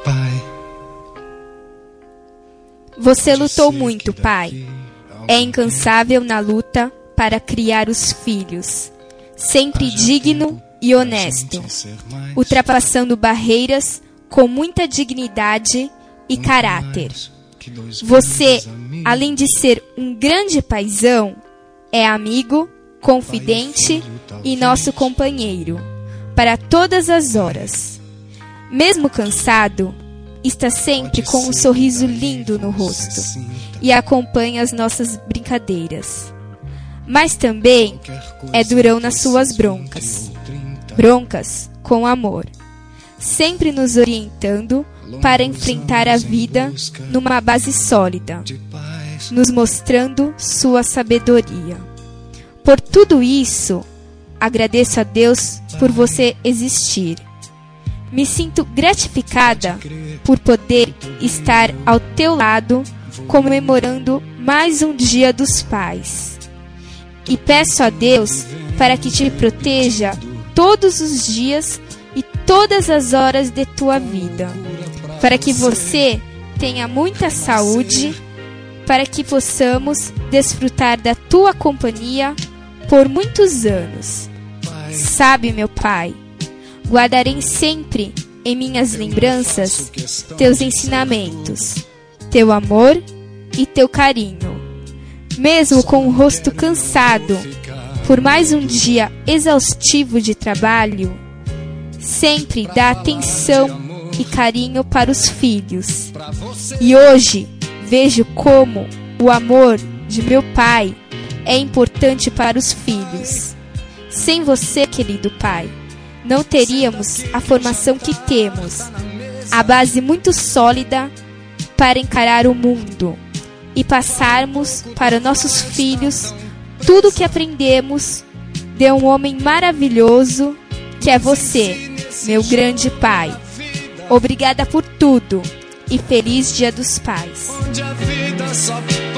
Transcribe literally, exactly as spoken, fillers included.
Pai, você lutou muito, pai. É incansável na luta para criar os filhos, sempre digno e honesto, ultrapassando barreiras com muita dignidade e caráter. Você, além de ser um grande paizão, é amigo, confidente e nosso companheiro para todas as horas. Mesmo cansado, está sempre com um sorriso lindo no rosto e acompanha as nossas brincadeiras. Mas também é durão nas suas broncas. Broncas com amor, sempre nos orientando para enfrentar a vida numa base sólida, nos mostrando sua sabedoria. Por tudo isso, agradeço a Deus por você existir. Me sinto gratificada por poder estar ao teu lado, comemorando mais um Dia dos Pais. E peço a Deus para que te proteja todos os dias e todas as horas de tua vida, para que você tenha muita saúde, para que possamos desfrutar da tua companhia por muitos anos. Sabe, meu Pai, guardarei sempre em minhas lembranças teus ensinamentos, teu amor e teu carinho. Mesmo com o rosto cansado por mais um dia exaustivo de trabalho, sempre dá atenção e carinho para os filhos. E hoje vejo como o amor de meu pai é importante para os filhos. Sem você, querido pai, não teríamos a formação que temos, a base muito sólida para encarar o mundo e passarmos para nossos filhos tudo o que aprendemos de um homem maravilhoso que é você, meu grande pai. Obrigada por tudo e feliz Dia dos Pais. Onde a vida só